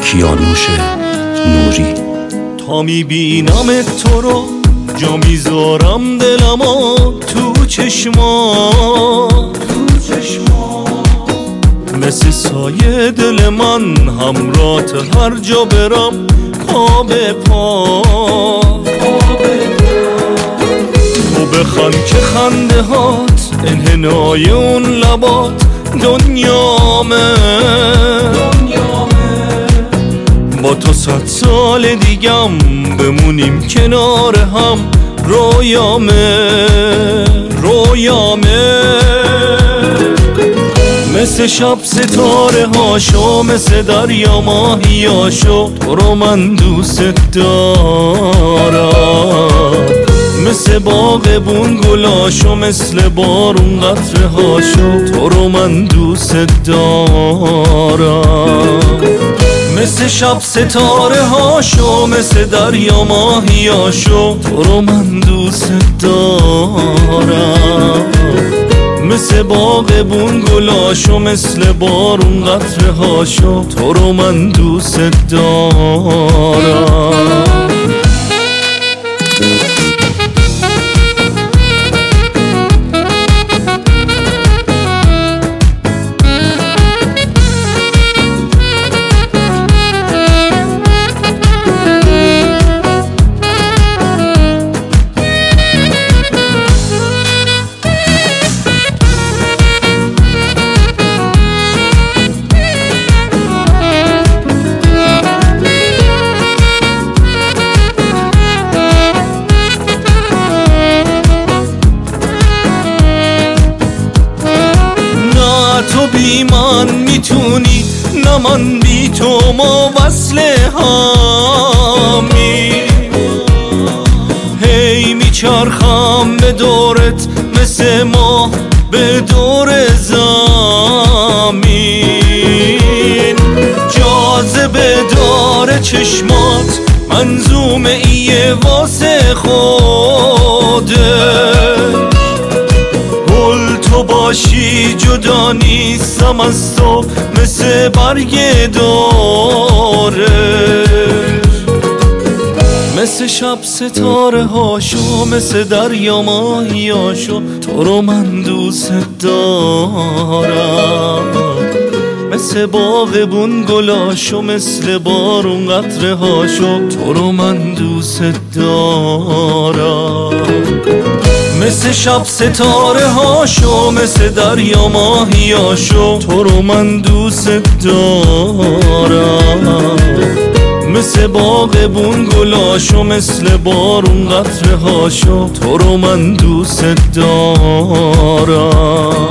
کیانوش نوری. تا میبینم تو رو جا میذارم دلمو تو چشما، مثل سایه دل من همرات هر جا برم، پا به پا. تو بخند که خنده هات انحنای اون لبات دنیامه، با تو 100 سال دیگم بمونیم کنار هم، رویامه رویامه. مثل شب ستاره هاشو، مثل دریا ماهیاشو، تو رو من دوست دارم. مثل باغبون گلاشو، مثل بارون قطره هاشو، تو رو من دوست دارم. مثل شب ستاره هاشو، مثل دریا ماهیاشو، تو رو من دوست دارم. مثل باغبون گلاشو، مثل بارون قطره هاشو، تو رو من دوست دارم. تو بی من میتونی، نه من بی تو، ما وصل همی. هی میچرخم به دورت مثل ماه به دور زمین. جاذبه داره چشمات، منظومه ایه واسه خودت. تو باشی جدا نیستم از تو، مثل برگ داره. مثل شب ستاره هاشو، مثل دریا ماهیاشو، تو رو من دوست دارم. مثل باغبون گلاشو، مثل بارون قطره هاشو، تو رو من دوست دارم. مثل شب ستاره هاشو، مثل دریا ماهیاشو، تو رو من دوست دارم. مثل باغبون گلاشو، مثل بارون قطره هاشو، تو رو من دوست دارم.